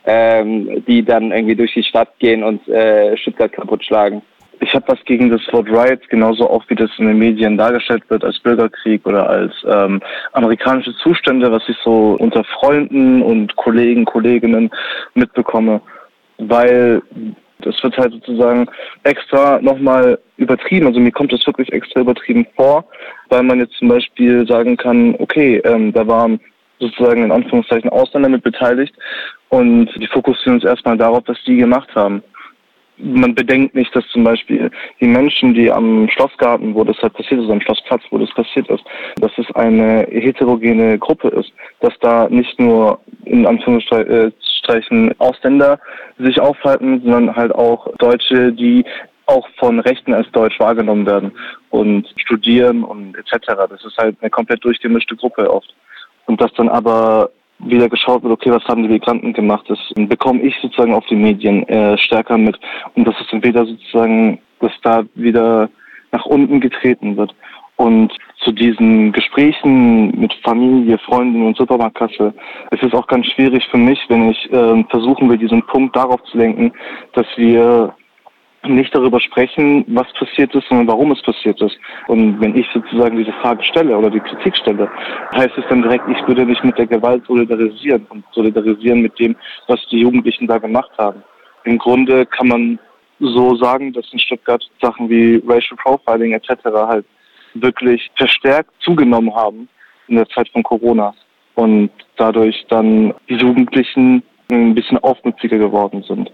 die dann irgendwie durch die Stadt gehen und Stuttgart kaputt schlagen. Ich habe was gegen das Wort Riots, genauso auch wie das in den Medien dargestellt wird als Bürgerkrieg oder als amerikanische Zustände, was ich so unter Freunden und Kolleginnen mitbekomme, weil das wird halt sozusagen extra nochmal übertrieben, also mir kommt das wirklich extra übertrieben vor, weil man jetzt zum Beispiel sagen kann, okay, da waren sozusagen in Anführungszeichen Ausländer mit beteiligt und die fokussieren uns erstmal darauf, was die gemacht haben. Man bedenkt nicht, dass zum Beispiel die Menschen, die am Schlossgarten, wo das halt passiert ist, am Schlossplatz, wo das passiert ist, dass es eine heterogene Gruppe ist, dass da nicht nur in Anführungsstrichen Ausländer sich aufhalten, sondern halt auch Deutsche, die auch von Rechten als deutsch wahrgenommen werden und studieren und etc. Das ist halt eine komplett durchgemischte Gruppe oft. Und dass dann aber wieder geschaut wird, okay, was haben die Migranten gemacht, das bekomme ich sozusagen auf die Medien stärker mit. Und das ist entweder sozusagen, dass da wieder nach unten getreten wird. Und zu diesen Gesprächen mit Familie, Freunden und Supermarktkasse ist es auch ganz schwierig für mich, wenn ich versuchen will, diesen Punkt darauf zu lenken, dass wir nicht darüber sprechen, was passiert ist, sondern warum es passiert ist. Und wenn ich sozusagen diese Frage stelle oder die Kritik stelle, heißt es dann direkt, ich würde mich mit der Gewalt solidarisieren und solidarisieren mit dem, was die Jugendlichen da gemacht haben. Im Grunde kann man so sagen, dass in Stuttgart Sachen wie Racial Profiling etc. halt wirklich verstärkt zugenommen haben in der Zeit von Corona und dadurch dann die Jugendlichen ein bisschen aufmüpfiger geworden sind.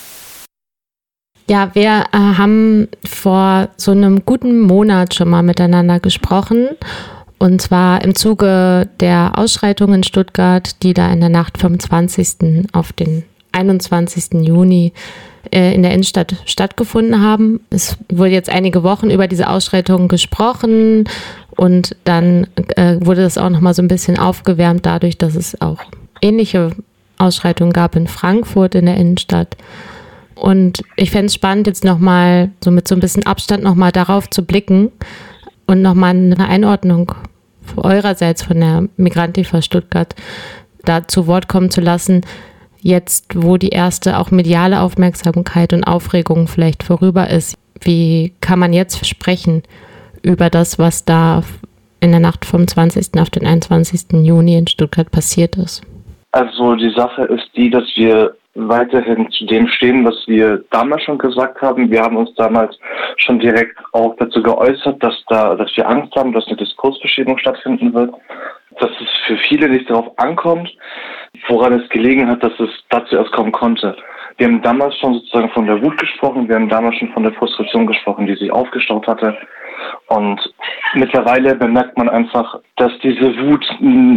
Ja, wir haben vor so einem guten Monat schon mal miteinander gesprochen, und zwar im Zuge der Ausschreitungen in Stuttgart, die da in der Nacht vom 20. auf den 21. Juni in der Innenstadt stattgefunden haben. Es wurde jetzt einige Wochen über diese Ausschreitungen gesprochen und dann wurde das auch nochmal so ein bisschen aufgewärmt dadurch, dass es auch ähnliche Ausschreitungen gab in Frankfurt in der Innenstadt. Und ich fände es spannend, jetzt nochmal so mit so ein bisschen Abstand nochmal darauf zu blicken und nochmal eine Einordnung eurerseits von der Migrantifa Stuttgart da zu Wort kommen zu lassen, jetzt wo die erste auch mediale Aufmerksamkeit und Aufregung vielleicht vorüber ist. Wie kann man jetzt sprechen über das, was da in der Nacht vom 20. auf den 21. Juni in Stuttgart passiert ist? Also die Sache ist die, dass wir weiterhin zu dem stehen, was wir damals schon gesagt haben. Wir haben uns damals schon direkt auch dazu geäußert, dass wir Angst haben, dass eine Diskursverschiebung stattfinden wird, dass es für viele nicht darauf ankommt, woran es gelegen hat, dass es dazu erst kommen konnte. Wir haben damals schon sozusagen von der Wut gesprochen, wir haben damals schon von der Frustration gesprochen, die sich aufgestaut hatte. Und mittlerweile bemerkt man einfach, dass diese Wut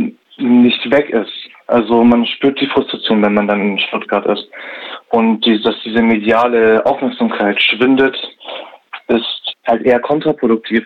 nicht weg ist. Also man spürt die Frustration, wenn man dann in Stuttgart ist. Und dass diese mediale Aufmerksamkeit schwindet, ist halt eher kontraproduktiv,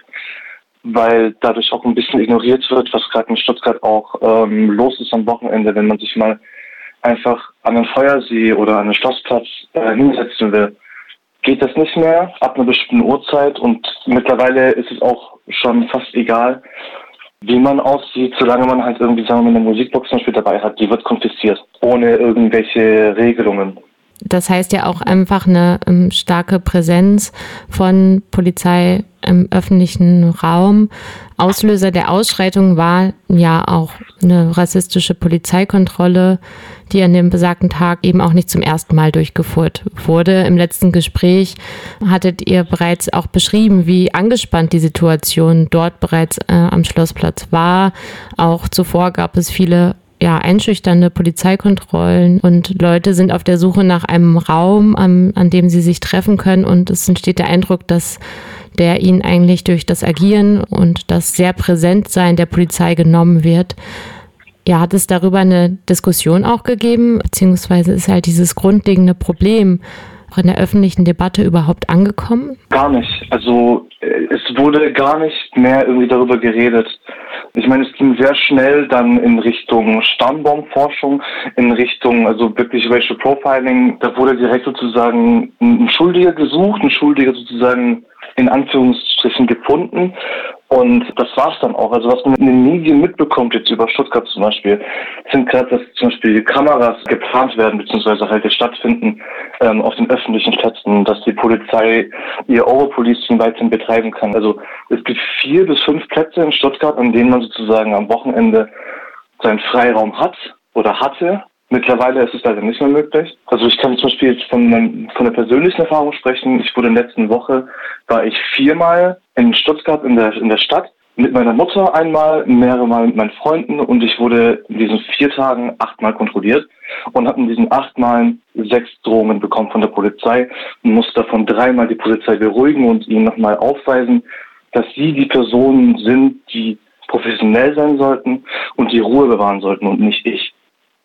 weil dadurch auch ein bisschen ignoriert wird, was gerade in Stuttgart auch los ist am Wochenende, wenn man sich mal einfach an den Feuersee oder an den Schlossplatz hinsetzen will. Geht das nicht mehr ab einer bestimmten Uhrzeit, und mittlerweile ist es auch schon fast egal, wie man aussieht, solange man halt irgendwie, sagen wir mal, eine Musikbox zum Beispiel dabei hat, die wird konfisziert, ohne irgendwelche Regelungen. Das heißt ja auch einfach eine starke Präsenz von Polizei im öffentlichen Raum. Auslöser der Ausschreitung war ja auch eine rassistische Polizeikontrolle, die an dem besagten Tag eben auch nicht zum ersten Mal durchgeführt wurde. Im letzten Gespräch hattet ihr bereits auch beschrieben, wie angespannt die Situation dort bereits am Schlossplatz war. Auch zuvor gab es viele einschüchternde Polizeikontrollen und Leute sind auf der Suche nach einem Raum, an dem sie sich treffen können, und es entsteht der Eindruck, dass der ihnen eigentlich durch das Agieren und das sehr Präsentsein der Polizei genommen wird. Ja, hat es darüber eine Diskussion auch gegeben, beziehungsweise ist halt dieses grundlegende Problem auch in der öffentlichen Debatte überhaupt angekommen? Gar nicht. Also es wurde gar nicht mehr irgendwie darüber geredet. Ich meine, es ging sehr schnell dann in Richtung Stammbaumforschung, in Richtung also wirklich Racial Profiling. Da wurde direkt sozusagen ein Schuldiger gesucht, ein Schuldiger sozusagen in Anführungsstrichen gefunden. Und das war's dann auch. Also was man in den Medien mitbekommt, jetzt über Stuttgart zum Beispiel, sind gerade, dass zum Beispiel Kameras geplant werden, beziehungsweise halt jetzt stattfinden auf den öffentlichen Plätzen, dass die Polizei ihr Overpolicing weiterhin betreiben kann. Also es gibt 4 bis 5 Plätze in Stuttgart, an denen man sozusagen am Wochenende seinen Freiraum hat oder hatte. Mittlerweile ist es leider nicht mehr möglich. Also ich kann zum Beispiel jetzt von der persönlichen Erfahrung sprechen. Ich wurde in der letzten Woche, war ich 4-mal in Stuttgart in der Stadt. Mit meiner Mutter einmal, mehrere Mal mit meinen Freunden, und ich wurde in diesen 4 Tagen 8-mal kontrolliert und habe in diesen 8 Malen 6 Drohungen bekommen von der Polizei und musste davon 3-mal die Polizei beruhigen und ihnen nochmal aufweisen, dass sie die Personen sind, die professionell sein sollten und die Ruhe bewahren sollten und nicht ich.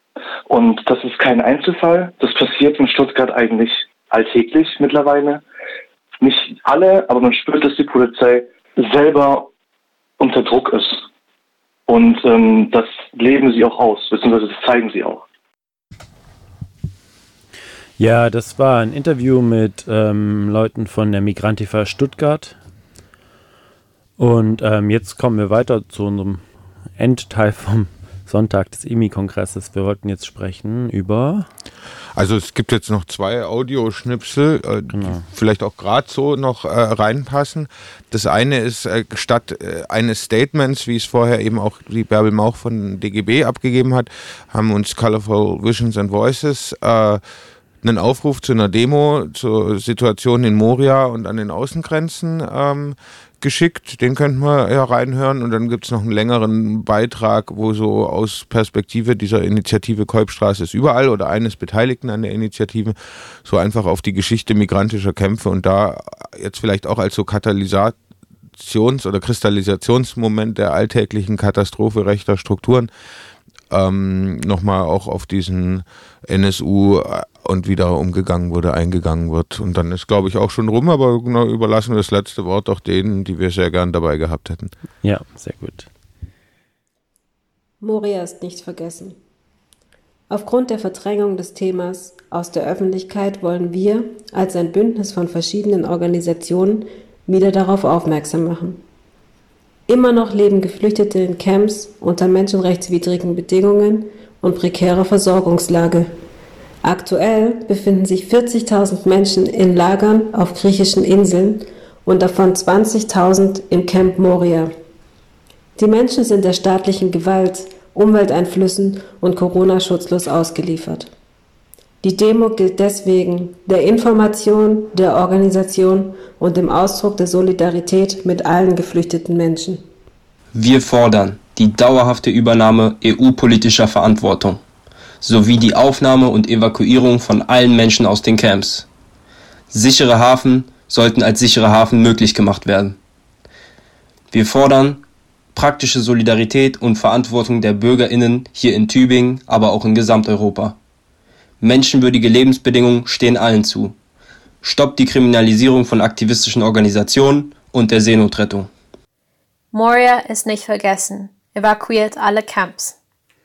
Und das ist kein Einzelfall. Das passiert in Stuttgart eigentlich alltäglich mittlerweile. Nicht alle, aber man spürt, dass die Polizei selber unter Druck ist. Und das leben sie auch aus, beziehungsweise das zeigen sie auch. Ja, das war ein Interview mit Leuten von der Migrantifa Stuttgart. Und jetzt kommen wir weiter zu unserem Endteil vom Sonntag des IMI-Kongresses. Wir wollten jetzt sprechen über... Also es gibt jetzt noch 2 Audioschnipsel, die vielleicht auch gerade so noch reinpassen. Das eine ist, statt eines Statements, wie es vorher eben auch die Bärbel Mauch von DGB abgegeben hat, haben uns Colorful Visions and Voices einen Aufruf zu einer Demo zur Situation in Moria und an den Außengrenzen geschickt. Den könnten wir ja reinhören. Und dann gibt es noch einen längeren Beitrag, wo so aus Perspektive dieser Initiative Kolbstraße ist überall oder eines Beteiligten an der Initiative so einfach auf die Geschichte migrantischer Kämpfe und da jetzt vielleicht auch als so Katalysations- oder Kristallisationsmoment der alltäglichen Katastrophe rechter Strukturen nochmal auch auf diesen NSU und wie da umgegangen wurde, eingegangen wird. Und dann ist, glaube ich, auch schon rum, aber überlassen wir das letzte Wort auch denen, die wir sehr gern dabei gehabt hätten. Ja, sehr gut. Moria ist nicht vergessen. Aufgrund der Verdrängung des Themas aus der Öffentlichkeit wollen wir als ein Bündnis von verschiedenen Organisationen wieder darauf aufmerksam machen. Immer noch leben Geflüchtete in Camps unter menschenrechtswidrigen Bedingungen und prekärer Versorgungslage. Aktuell befinden sich 40.000 Menschen in Lagern auf griechischen Inseln und davon 20.000 im Camp Moria. Die Menschen sind der staatlichen Gewalt, Umwelteinflüssen und Corona schutzlos ausgeliefert. Die Demo gilt deswegen der Information, der Organisation und dem Ausdruck der Solidarität mit allen geflüchteten Menschen. Wir fordern die dauerhafte Übernahme EU-politischer Verantwortung sowie die Aufnahme und Evakuierung von allen Menschen aus den Camps. Sichere Hafen sollten als sichere Hafen möglich gemacht werden. Wir fordern praktische Solidarität und Verantwortung der BürgerInnen hier in Tübingen, aber auch in Gesamteuropa. Menschenwürdige Lebensbedingungen stehen allen zu. Stoppt die Kriminalisierung von aktivistischen Organisationen und der Seenotrettung. Moria ist nicht vergessen. Evakuiert alle Camps.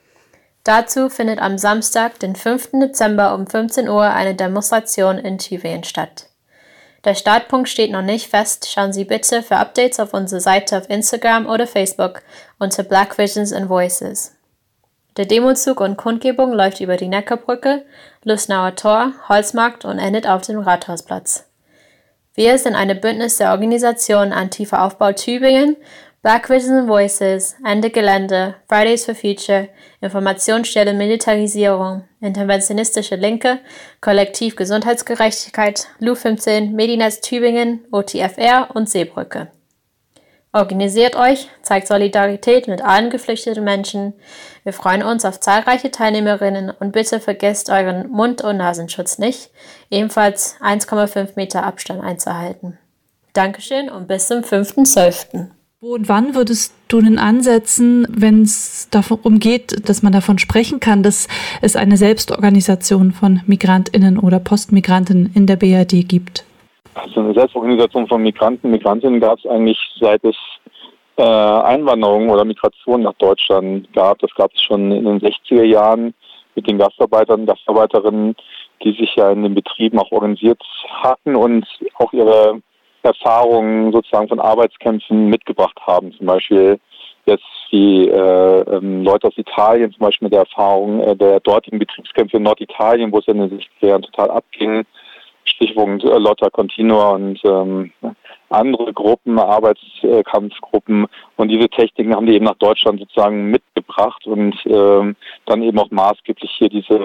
Dazu findet am Samstag, den 5. Dezember um 15 Uhr eine Demonstration in Tübingen statt. Der Startpunkt steht noch nicht fest. Schauen Sie bitte für Updates auf unsere Seite auf Instagram oder Facebook unter Black Visions and Voices. Der Demozug und Kundgebung läuft über die Neckarbrücke, Lustenauer Tor, Holzmarkt und endet auf dem Rathausplatz. Wir sind eine Bündnis der Organisation Antifa Aufbau Tübingen, Black Visions and Voices, Ende Gelände, Fridays for Future, Informationsstelle Militarisierung, Interventionistische Linke, Kollektiv Gesundheitsgerechtigkeit, LU15, Medinetz Tübingen, OTFR und Seebrücke. Organisiert euch, zeigt Solidarität mit allen geflüchteten Menschen. Wir freuen uns auf zahlreiche Teilnehmerinnen und bitte vergesst euren Mund- und Nasenschutz nicht, ebenfalls 1,5 Meter Abstand einzuhalten. Dankeschön und bis zum 5.12. Wo und wann würdest du denn ansetzen, wenn es darum geht, dass man davon sprechen kann, dass es eine Selbstorganisation von MigrantInnen oder Postmigrantinnen in der BRD gibt? Also eine Selbstorganisation von Migranten, Migrantinnen gab es eigentlich seit es Einwanderung oder Migration nach Deutschland gab. Das gab es schon in den 60er Jahren mit den Gastarbeitern, Gastarbeiterinnen, die sich ja in den Betrieben auch organisiert hatten und auch ihre Erfahrungen sozusagen von Arbeitskämpfen mitgebracht haben. Zum Beispiel jetzt die Leute aus Italien, zum Beispiel mit der Erfahrung der dortigen Betriebskämpfe in Norditalien, wo es in den 60er Jahren total abging. Stichpunkt Lotta Continua und andere Gruppen, Arbeitskampfgruppen. Und diese Techniken haben die eben nach Deutschland sozusagen mitgebracht und dann eben auch maßgeblich hier diese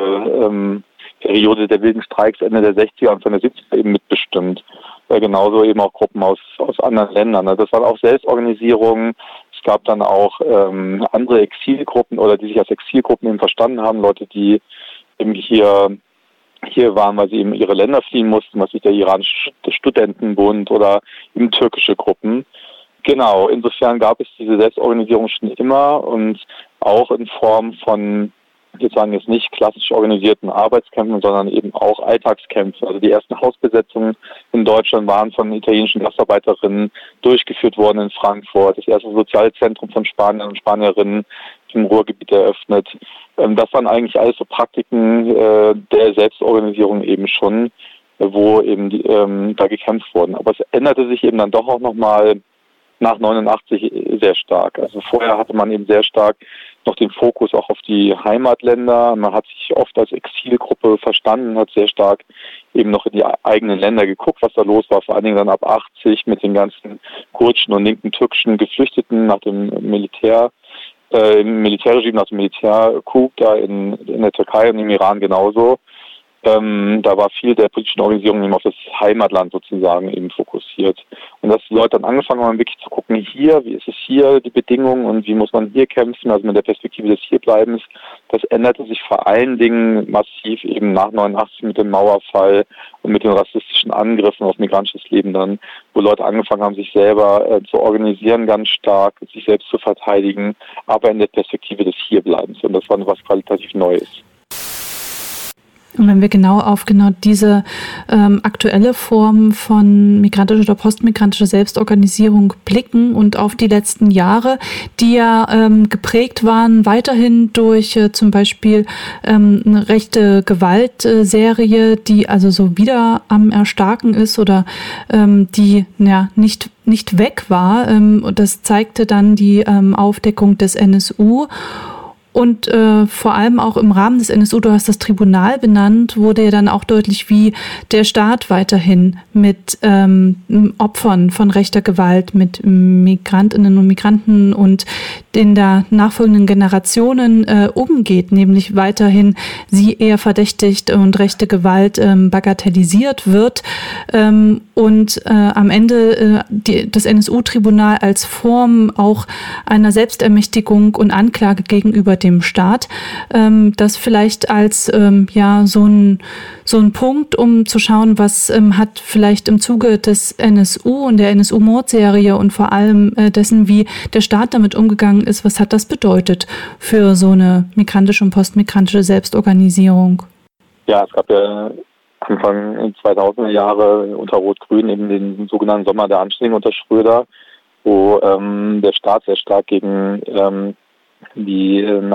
Periode der wilden Streiks Ende der 60er, Anfang der 70er eben mitbestimmt. Genauso eben auch Gruppen aus anderen Ländern. Also das waren auch Selbstorganisierungen. Es gab dann auch andere Exilgruppen oder die sich als Exilgruppen eben verstanden haben, Leute, die eben hier waren, weil sie eben ihre Länder fliehen mussten, was sich der iranische Studentenbund oder eben türkische Gruppen. Genau, insofern gab es diese Selbstorganisierung schon immer und auch in Form von, wir sagen jetzt nicht klassisch organisierten Arbeitskämpfen, sondern eben auch Alltagskämpfe. Also die ersten Hausbesetzungen in Deutschland waren von italienischen Gastarbeiterinnen durchgeführt worden in Frankfurt. Das erste Sozialzentrum von Spaniern und Spanierinnen im Ruhrgebiet eröffnet. Das waren eigentlich alles so Praktiken der Selbstorganisierung eben schon, wo eben da gekämpft wurden. Aber es änderte sich eben dann doch auch nochmal nach 89 sehr stark. Also vorher hatte man eben sehr stark noch den Fokus auch auf die Heimatländer. Man hat sich oft als Exilgruppe verstanden, hat sehr stark eben noch in die eigenen Länder geguckt, was da los war, vor allen Dingen dann ab 80 mit den ganzen kurdischen und linken türkischen Geflüchteten nach dem Militärregime, nach dem Militärcoup da in der Türkei und im Iran genauso. Da war viel der politischen Organisierung eben auf das Heimatland sozusagen eben fokussiert. Und dass die Leute dann angefangen haben, wirklich zu gucken, hier, wie ist es hier, die Bedingungen und wie muss man hier kämpfen, also mit der Perspektive des Hierbleibens, das änderte sich vor allen Dingen massiv eben nach 89 mit dem Mauerfall und mit den rassistischen Angriffen auf migrantisches Leben dann, wo Leute angefangen haben, sich selber zu organisieren ganz stark, sich selbst zu verteidigen, aber in der Perspektive des Hierbleibens. Und das war was qualitativ Neues. Und wenn wir genau auf diese aktuelle Form von migrantischer oder postmigrantischer Selbstorganisierung blicken und auf die letzten Jahre, die ja geprägt waren weiterhin durch zum Beispiel eine rechte Gewaltserie, die also so wieder am Erstarken ist oder die nicht weg war. Und das zeigte dann die Aufdeckung des NSU. Und vor allem auch im Rahmen des NSU, du hast das Tribunal benannt, wurde ja dann auch deutlich, wie der Staat weiterhin mit Opfern von rechter Gewalt, mit Migrantinnen und Migranten und in der nachfolgenden Generationen umgeht, nämlich weiterhin sie eher verdächtigt und rechte Gewalt bagatellisiert wird und am Ende das NSU-Tribunal als Form auch einer Selbstermächtigung und Anklage gegenüber dem Staat, das vielleicht als so ein Punkt, um zu schauen, was hat vielleicht im Zuge des NSU und der NSU-Mordserie und vor allem dessen, wie der Staat damit umgegangen ist, was hat das bedeutet für so eine migrantische und postmigrantische Selbstorganisierung? Ja, es gab ja Anfang 2000er Jahre unter Rot-Grün eben den sogenannten Sommer der Anschläge unter Schröder, wo der Staat sehr stark gegen den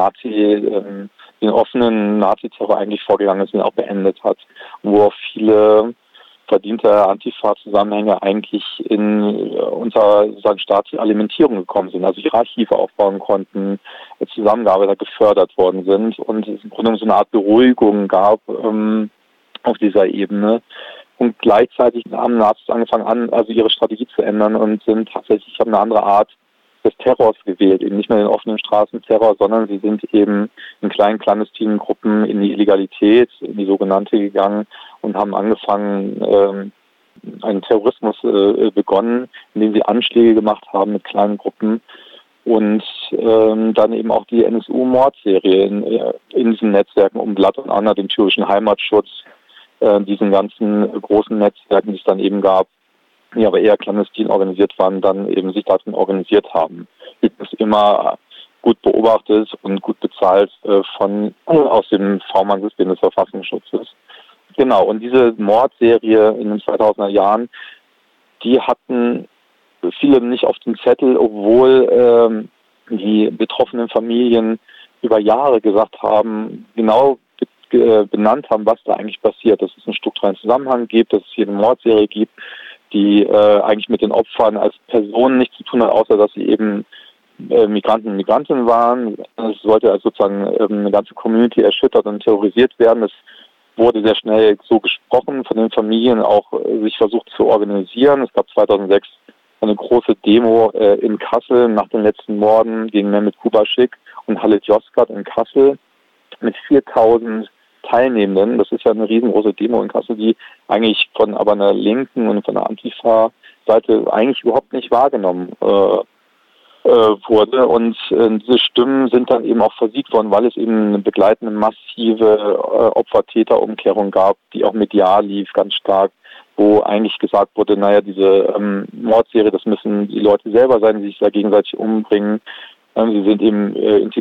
offenen Nazi-Terror eigentlich vorgegangen ist und auch beendet hat, wo auch viele verdiente Antifa-Zusammenhänge eigentlich unter staatliche Alimentierung gekommen sind, also Archive aufbauen konnten, Zusammenarbeit gefördert worden sind und es im Grunde so eine Art Beruhigung gab auf dieser Ebene. Und gleichzeitig haben Nazis angefangen ihre Strategie zu ändern und haben eine andere Art des Terrors gewählt, eben nicht mehr den offenen Straßenterror, sondern sie sind eben in kleinen clandestinen Gruppen in die Illegalität, in die sogenannte gegangen und haben angefangen, einen Terrorismus begonnen, indem sie Anschläge gemacht haben mit kleinen Gruppen und dann eben auch die NSU-Mordserie in diesen Netzwerken um Blatt und Anna, den türkischen Heimatschutz, diesen ganzen großen Netzwerken, die es dann eben gab, die aber eher clandestin organisiert waren, dann eben sich darin organisiert haben. Übrigens immer gut beobachtet und gut bezahlt aus dem V-Mann-System des Verfassungsschutzes. Genau, und diese Mordserie in den 2000er Jahren, die hatten viele nicht auf dem Zettel, obwohl die betroffenen Familien über Jahre gesagt haben, genau benannt haben, was da eigentlich passiert, dass es einen strukturellen Zusammenhang gibt, dass es hier eine Mordserie gibt, die eigentlich mit den Opfern als Personen nichts zu tun hat, außer dass sie eben Migranten und Migrantinnen waren. Es sollte also sozusagen eine ganze Community erschüttert und terrorisiert werden. Es wurde sehr schnell so gesprochen von den Familien, auch sich versucht zu organisieren. Es gab 2006 eine große Demo in Kassel nach den letzten Morden gegen Mehmet Kubaschik und Halit Yozgat in Kassel mit 4000 Teilnehmenden. Das ist ja eine riesengroße Demo in Kassel, die eigentlich von aber einer linken und von der Antifa-Seite eigentlich überhaupt nicht wahrgenommen wurde. Und diese Stimmen sind dann eben auch versiegt worden, weil es eben eine begleitende massive Opfer-Täter-Umkehrung gab, die auch medial lief, ganz stark, wo eigentlich gesagt wurde, diese Mordserie, das müssen die Leute selber sein, die sich da gegenseitig umbringen. Sie sind eben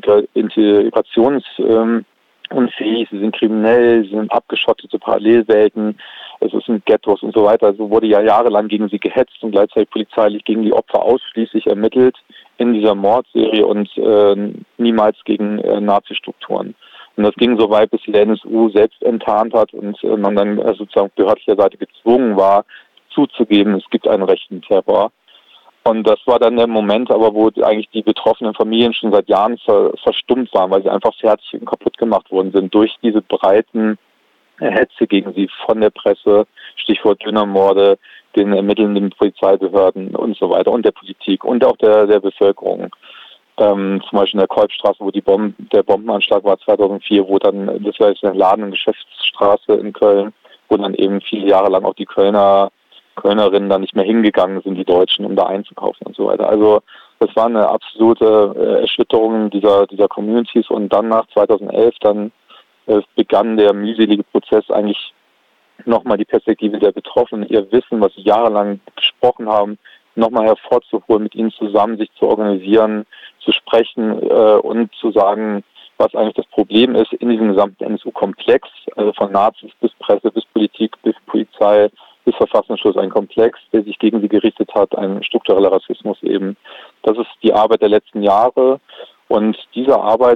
integrationsunfähig, sie sind kriminell, sie sind abgeschottete Parallelwelten, es sind Ghettos und so weiter. Also wurde ja jahrelang gegen sie gehetzt und gleichzeitig polizeilich gegen die Opfer ausschließlich ermittelt in dieser Mordserie und niemals gegen Nazi-Strukturen. Und das ging so weit, bis die NSU selbst enttarnt hat und man dann sozusagen auf behördlicher Seite gezwungen war, zuzugeben, es gibt einen rechten Terror. Und das war dann der Moment, aber wo eigentlich die betroffenen Familien schon seit Jahren verstummt waren, weil sie einfach fertig und kaputt gemacht worden sind durch diese breiten Hetze gegen sie von der Presse, Stichwort Dönermorde, den ermittelnden Polizeibehörden und so weiter und der Politik und auch der Bevölkerung. Zum Beispiel in der Kolbstraße, wo der Bombenanschlag war 2004, wo dann, das war jetzt eine Laden- und Geschäftsstraße in Köln, wo dann eben viele Jahre lang auch die Kölnerinnen da nicht mehr hingegangen sind, die Deutschen, um da einzukaufen und so weiter. Also das war eine absolute Erschütterung dieser Communities und dann nach 2011 dann begann der mühselige Prozess eigentlich nochmal die Perspektive der Betroffenen, ihr Wissen, was sie jahrelang besprochen haben, nochmal hervorzuholen, mit ihnen zusammen sich zu organisieren, zu sprechen und zu sagen, was eigentlich das Problem ist in diesem gesamten NSU-Komplex, also von Nazis bis Presse, bis Politik, bis Polizei, bis Verfassungsschutz, ein Komplex, der sich gegen sie gerichtet hat, ein struktureller Rassismus eben. Das ist die Arbeit der letzten Jahre. Und diese Arbeit,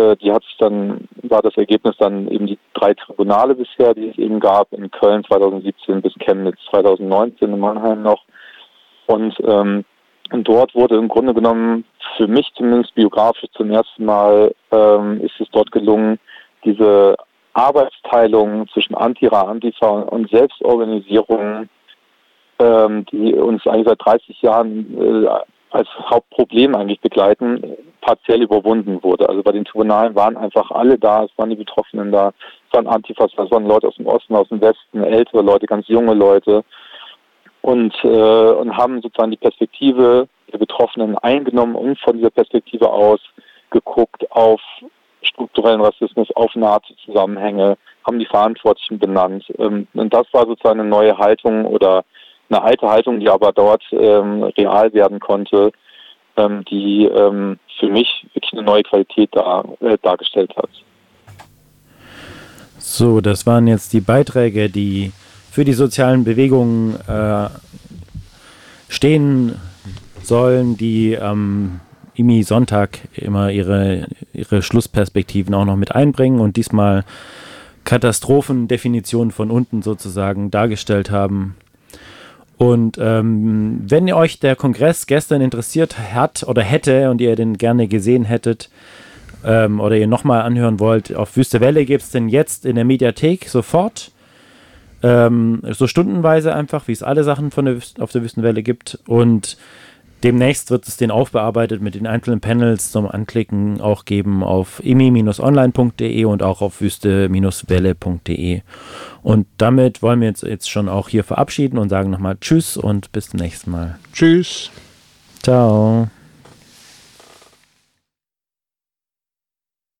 war das Ergebnis dann eben die 3 Tribunale bisher, die es eben gab, in Köln 2017 bis Chemnitz 2019, in Mannheim noch. Und dort wurde im Grunde genommen, für mich zumindest biografisch zum ersten Mal, ist es dort gelungen, diese Arbeitsteilung zwischen Antifa und Selbstorganisierung, die uns eigentlich seit 30 Jahren als Hauptproblem eigentlich begleiten, partiell überwunden wurde. Also bei den Tribunalen waren einfach alle da, es waren die Betroffenen da, es waren Antifas, es waren Leute aus dem Osten, aus dem Westen, ältere Leute, ganz junge Leute und haben sozusagen die Perspektive der Betroffenen eingenommen und von dieser Perspektive aus geguckt auf strukturellen Rassismus, auf Nazi-Zusammenhänge, haben die Verantwortlichen benannt. Und das war sozusagen eine neue Haltung oder eine alte Haltung, die aber dort real werden konnte, die für mich wirklich eine neue Qualität dargestellt hat. So, das waren jetzt die Beiträge, die für die sozialen Bewegungen stehen sollen, die IMI Sonntag immer ihre Schlussperspektiven auch noch mit einbringen und diesmal Katastrophendefinitionen von unten sozusagen dargestellt haben. Und wenn euch der Kongress gestern interessiert hat oder hätte und ihr den gerne gesehen hättet oder ihr nochmal anhören wollt, auf Wüste Welle gibt es den jetzt in der Mediathek sofort. So stundenweise einfach, wie es alle Sachen auf der Wüstenwelle gibt. Und demnächst wird es den aufbearbeitet mit den einzelnen Panels zum Anklicken auch geben auf imi-online.de und auch auf wüste-welle.de. Und damit wollen wir jetzt schon auch hier verabschieden und sagen nochmal Tschüss und bis zum nächsten Mal. Tschüss. Ciao.